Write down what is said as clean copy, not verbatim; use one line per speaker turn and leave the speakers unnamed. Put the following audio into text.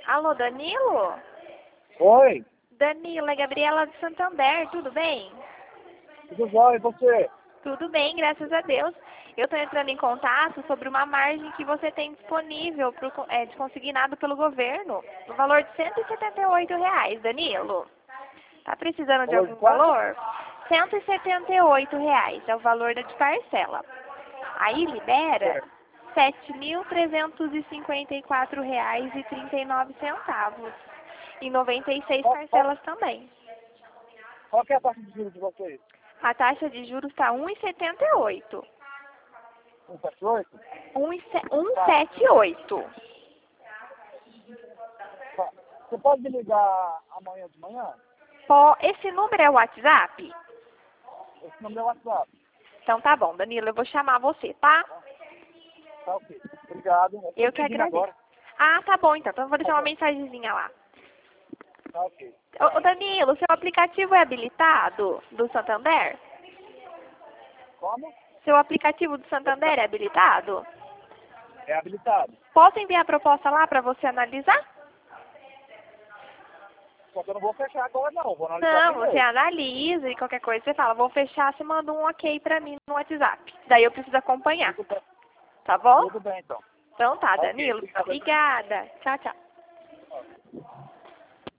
Alô, Danilo?
Oi,
Danilo, é Gabriela de Santander, tudo bem?
tudo jóia, e você?
Tudo bem, graças a Deus. Eu estou entrando em contato sobre uma margem que você tem disponível de consignado pelo governo, no valor de R$ 178, Danilo. Tá precisando de
Valor de
algum
quanto?
valor? R$ 178 é o valor de parcela. Aí libera
Certo.
R$ 7.354,39. Em 96
Qual, qual,
parcelas também.
qual que é a taxa de juros de vocês?
A taxa de juros está 1,78.
178?
178.
Tá. Você pode me ligar amanhã de manhã?
Esse número é o WhatsApp?
Esse número é o WhatsApp.
Então tá bom, Danilo, eu vou chamar você, tá?
Tá ok. Obrigado.
Eu que
pedindo
agradeço.
agora.
Ah, tá bom então. Então eu vou deixar
Tá
uma
bom.
mensagenzinha lá.
Tá ok.
Ô Danilo, seu aplicativo é habilitado do Santander?
Como?
Seu aplicativo do Santander é habilitado?
É habilitado.
Posso enviar a proposta lá para você analisar?
Só que eu não vou fechar agora não. Vou analisar
Não, você
primeiro.
analisa e qualquer coisa você fala, vou fechar, você manda um ok pra mim no WhatsApp. Daí eu preciso acompanhar,
Tudo bem.
tá bom?
Tudo bem então.
Então tá,
Ok.
Danilo.
Obrigado.
Obrigada. Tchau, tchau.